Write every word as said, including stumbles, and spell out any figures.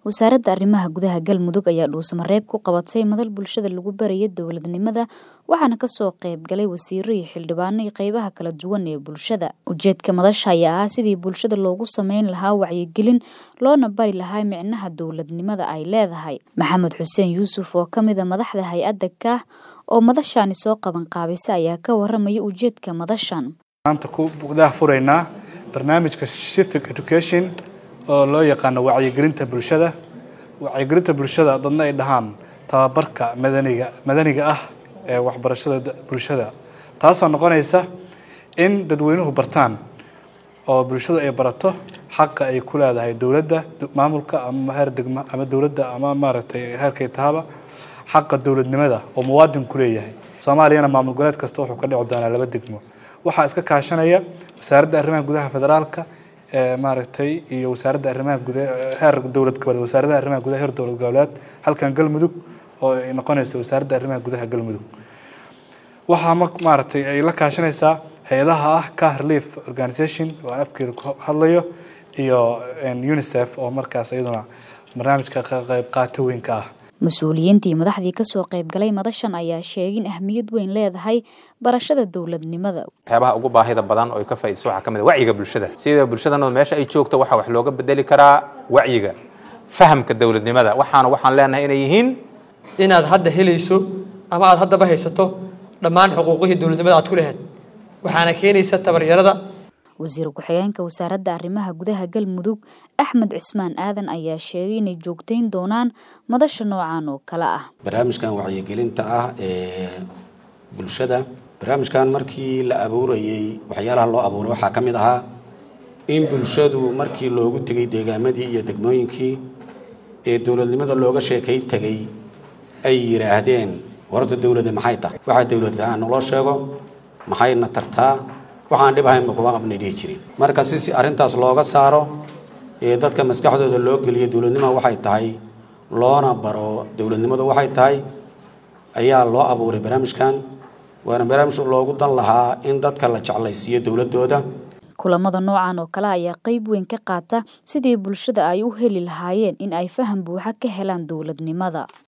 wasaaradda arrimaha gudaha Galmudug ayaa dhuusamareeb ku qabatay madal bulshada lagu barayo dawladnimada waxaana ka soo qayb galay wasiirro iyo xildhibaano iyo qaybaha kala duwan ee bulshada. Ujeedka madasha ayaa ah sidii bulshada loogu sameyn lahaa wacyigelin loona bari lahaa micnaha dawladnimada ay leedahay. Maxamed Xuseen Yuusuf oo kamid ah madaxda hay'adda ka oo madashani soo qaban qaabisa ayaa ka waramaya ujeedka madashan. Maanta ku gudaha fureynaa barnaamijka Civic Education oo loo yaqaan wacyigelinta bulshada. Wacyigelinta bulshada dadna ay dhahaan tababarka madaniga madaniga ah ee waxbarashada bulshada. Taasoo noqonaysa in dadweynuhu bartaan oo bulshada ay barato xaqqa ay ku leedahay dawladda, maamulka ama heer degmo ama dawladda ama maaragtay heerkay tahaba xaqqa dawladnimada oo muwaadin ku leeyahay. Soomaaliyana maamul goboleed kasta wuxuu ka dhici doonaa laba degmo. Waxa iska kaashanaya wasaaradda arrimaha gudaha federaalka ee maaragtay iyo wasaaradda arrimaha gudaha heer dawlad goboleed wasaaradda arrimaha gudaha heer dawlad goboleed halkan Galmudug oo ay noqonayso wasaaradda arrimaha gudaha Galmudug. Waxa maaragtay ay la kaashanaysaa hay'adaha ah ka relief organization oo afkiir ku hadlayo iyo UNICEF oo markaas ayaduna barnaamijka ka qayb qaata weyn ka ah. Mas'uuliyiintii madaxdii ka soo qayb galay madashan ayaa sheegay in ahmiyad weyn leedahay barashada dawladnimada. Waxyaabaha ugu baahida badan oo ka faa'iideyso waxa kamid ah wacyiga bulshada. Sida bulshadana meesha ay joogto waxa wax looga bedeli karaa wacyiga, fahamka dawladnimada. Waxaan waxaan leenahay inay yihiin inaad hadda helayso ama aad hadda bahaysato dhammaan xuquuqihii dawladnimada aad ku lahayd. Waxaana keenaysa tabaryarada. Wasiir ku-xigeenka wasaaradda arrimaha gudaha Galmudug Axmed Cismaan Aadan ayaa sheegay inay joogteyn doonaan madasha noocan oo kala ah. Barnaamijkan wacyigelinta ah ee bulshada barnaamijkan markii la abuurayay waxyaalaha loo abuuray waxa kamid ahaa in bulshadu markii loogu tagay deegaamadii iyo degmooyinkii ee dawladnimada looga sheekay tagay ay yiraahdeen warta dawladda maxay tahay waxa dawladda loo sheego maxayna tartaa waxaan dhibahayn ma kuwa qabnay jirin marka si arintaas looga saaro ee dadka maskaxdooda loo galiyo dawladnimada waxay tahay loona baro dawladnimada waxay tahay ayaa loo abuuray barnaamijkan waana barnaamij loogu dan lahaa in dadka la jeclaysiiyo dawladooda. Kulamada noocan oo kale ayaa qayb weyn ka qaata sidii bulshada ay u heli lahaayeen in ay faham buuxa ka helaan dawladnimada.